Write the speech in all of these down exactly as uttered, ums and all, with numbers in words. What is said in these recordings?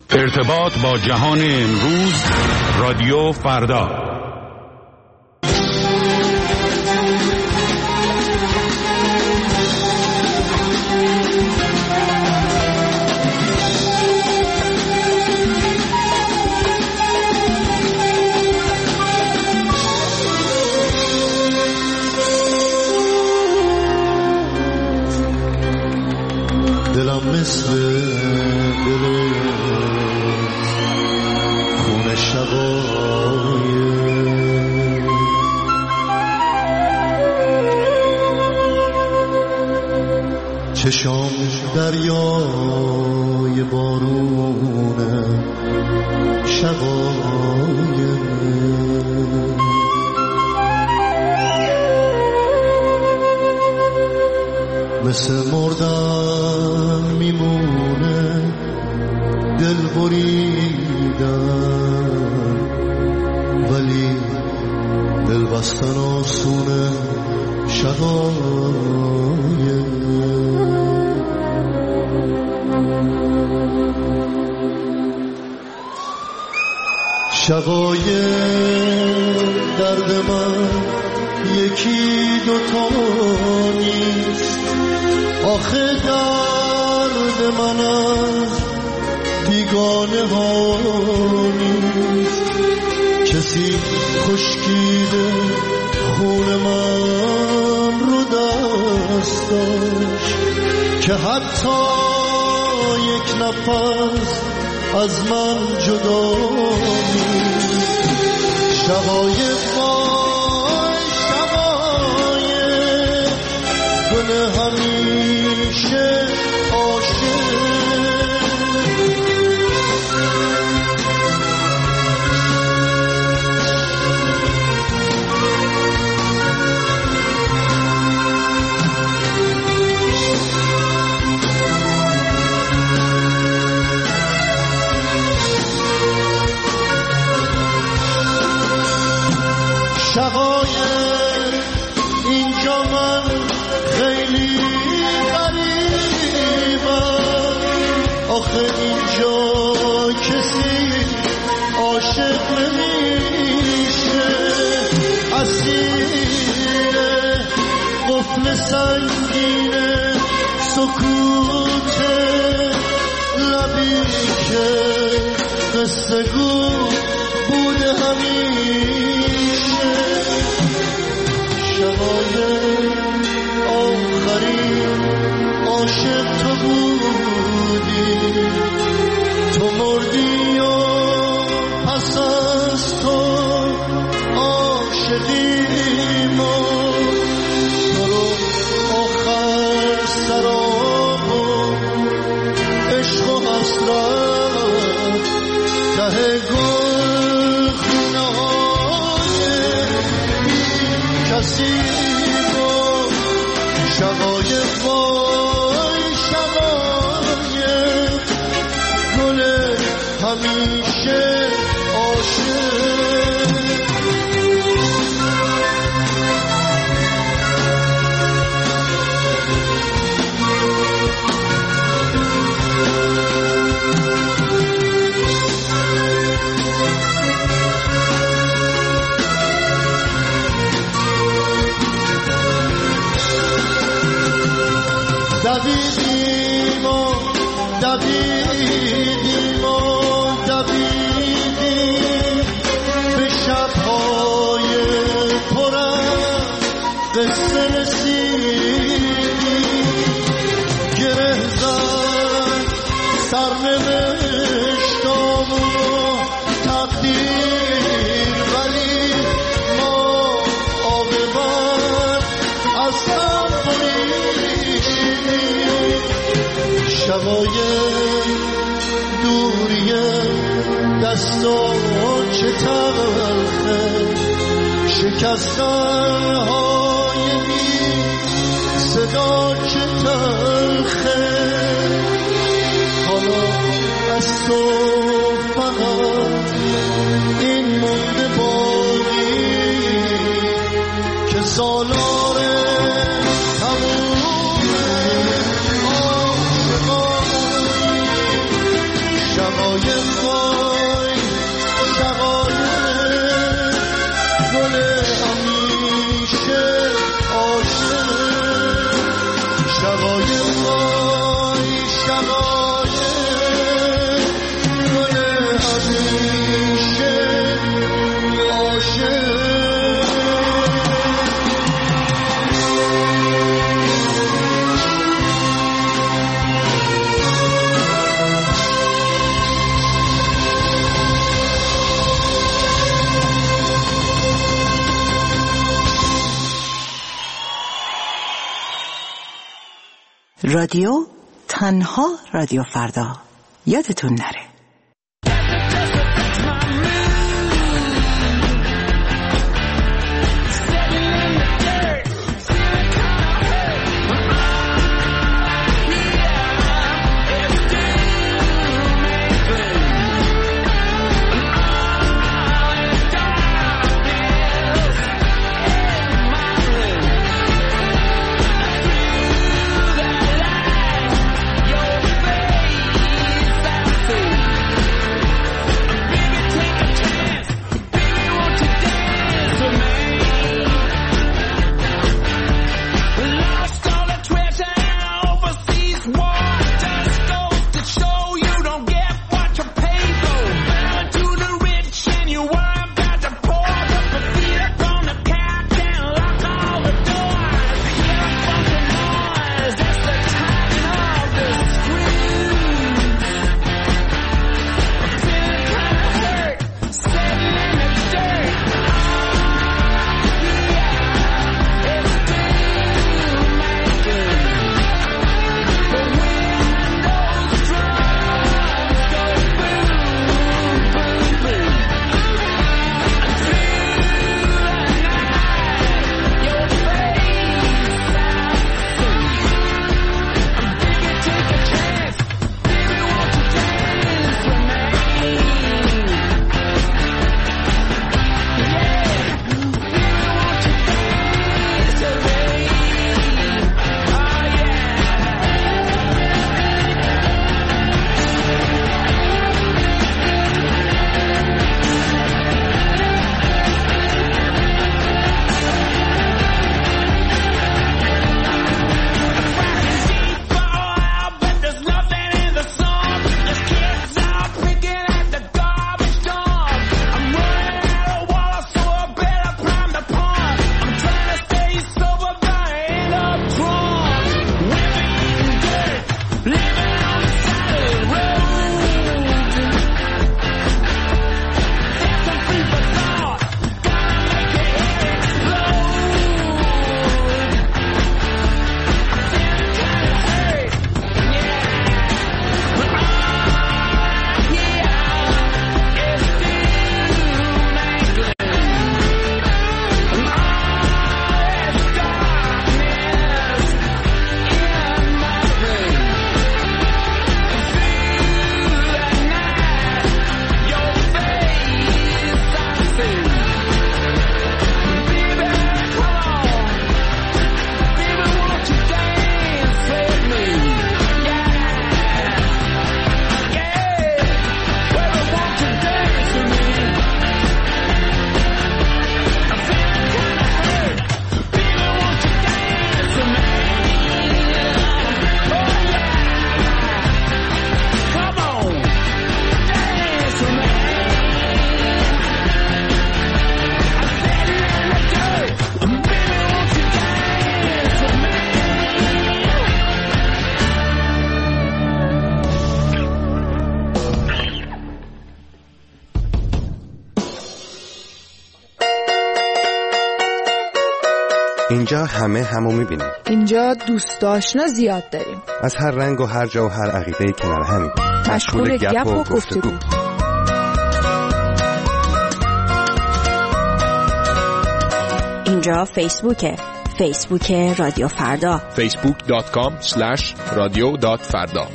ارتباط با جهان امروز، رادیو فردا. دلم مثل دل خون شقایق، چشام دریای بارونه شقایق، مثل مردن میمونه دل بریدن، ولی دل بستن آسونه شقایق. شقایق درد من یکی دوتا نیست، آخه درد من از بیگانه ها نیست. کسی خشکیده خون من رو دست داشت که حتی یک نفس از من جدا نیست. شقایق وای شقایق، گل همیشه عاشق. شقایق اینجا من خیلی غریبم، آخه اینجا کسی عاشق نمیشه. اسیر قفل سنگین سکوت لبی که قصه گو بوده همیشه. شقایق آخرین عاشق تو بودی، تو مردی و پس از تو عاشقی ما. تو رو آخر سراب و عشق و حسرت ته گل خونه های کسی با. شقایق وای شقایق، گل همیشه عاشق. دویدیم و دویدیم و دویدیم به شب‌های پر از قصه رسیدیم. گره زد سرنوشتامون و تقدیر، ولی ما عاقبت از هم بریدیم. شقایق دوریه دستا چه تلخه، شکستن های بی صدا چه تلخه. حالا از تو فقط این مونده باقی که سالار تموم عاشقان. شقایق رادیو تنها رادیو فردا، یادتون نره. اینجا همه همو میبینیم. اینجا دوست آشنا زیاد داریم. از هر رنگ و هر جا و هر عقیده‌ای کنار همیم. مشغول گپ و گفتگو. اینجا فیسبوکه. فیسبوک رادیو فردا. فیسبوک دات کام اسلش رادیو دات فردا.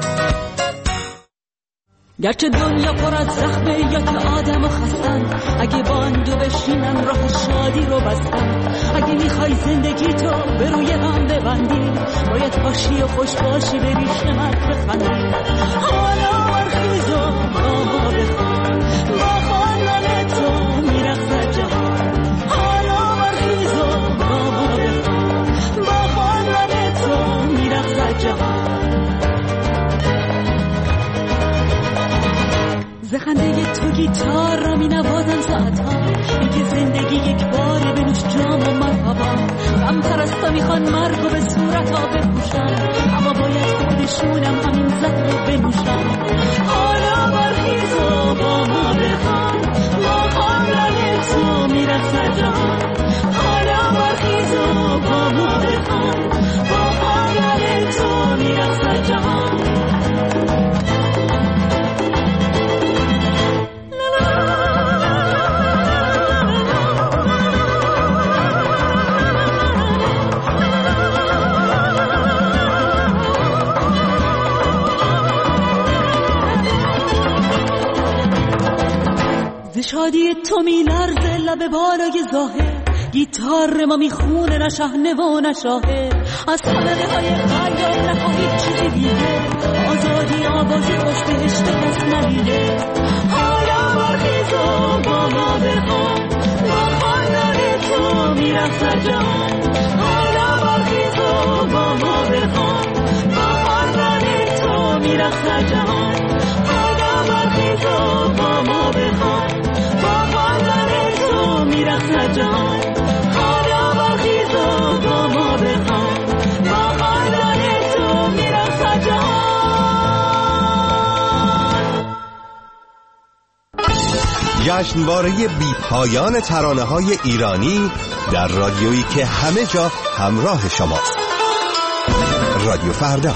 گرچه دنیا پر از زخمه یا که آدم و خستن، اگه باندو بشینم راه شادی رو بستم. اگه میخوای زندگی تو به روی هم ببندی، باید باشی و خوش باشی بری شمت بخندی. حالا برخیز و با ما بخوان، با خواندن تو میرخصد جهان. حالا برخیز و با ما بخوان، با خواندن تو میرخصد جهان. زخنده تو گیتار را می نوازم ساعتها، میگه زندگی یک باره بنوش جام و مرحبا. غم پرستا میخوان مرگ و به صورت ها بپوشن، اما باید خودشونم همین زهر رو بنوشن. حالا برخیز و با ما بخوان، با خواندن تو میرخصد جهان. حالا برخیز و با ما بخوان، با خواندن تو شادی تو میلرزه لب بالای ظاهر، گیتار ما میخونه نه شهنه و نه شاهه، از خانده های خیال نخواهی چیزی دیگه، آزادی آوازی خوش بهشت کس ندیده. حالا برخیز و با ما بخوام، با خواندن تو میرخت جهان. حالا برخیز و با ما بخوام، با خواندن تو میرخت جهان. حالا برخیز و با ما بخوام، با خواندن تو میرخت جهان. حالا برخیز و با ما بخوام، با خواندن تو میرخت جهان. جشنواره بی پایان ترانه‌های ایرانی در رادیویی که همه جا همراه شماست. رادیو فردا.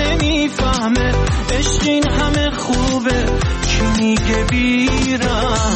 عشق این همه خوبه، کی میگه بیرم.